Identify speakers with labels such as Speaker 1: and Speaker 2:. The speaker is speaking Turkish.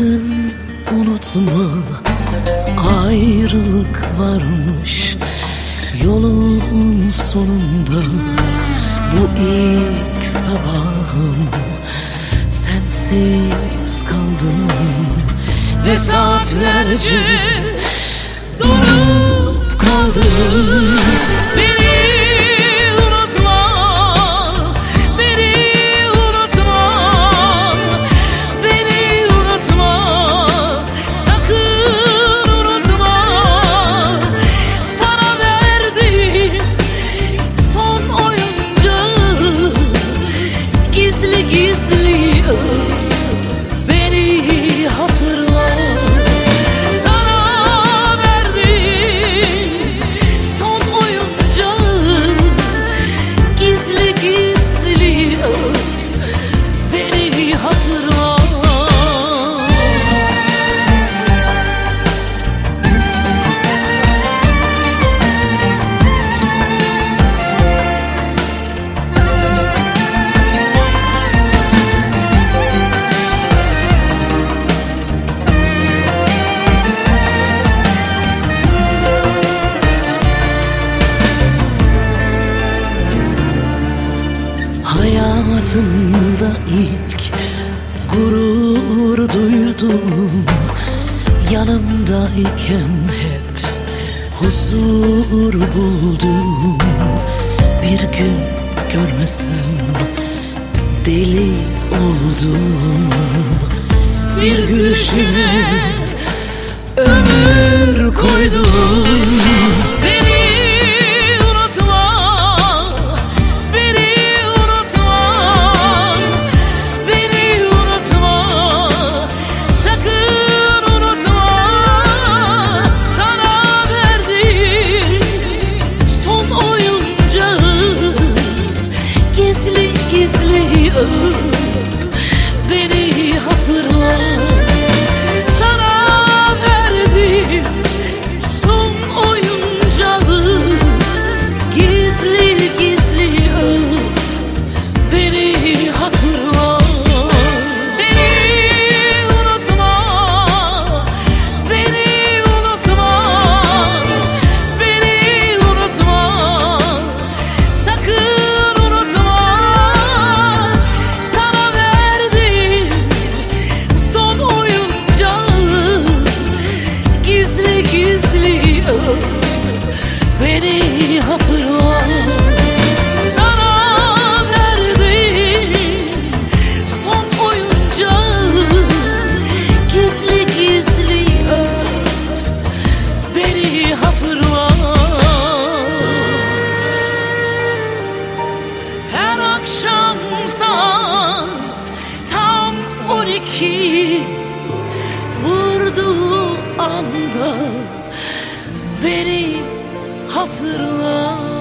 Speaker 1: Sakın unutma, ayrılık varmış yolun sonunda. Bu ilk sabahım, sensiz kaldım ve saatlerce donup kaldım. Hayatımda ilk gurur duydum, yanımdayken hep huzur buldum. Bir gün görmesem deli oldum, bir gülüşüne ömür koydum. Beni hatırla, sana verdim son oyuncağı. Gizli gizli öp, beni hatırla. Beni unutma, beni unutma, beni unutma, sakın. Beni hatırla, sana verdim son oyuncağı. Gizli gizli öp, beni hatırla. Her akşam saat tam 12 vurduğu anda beni hatırla.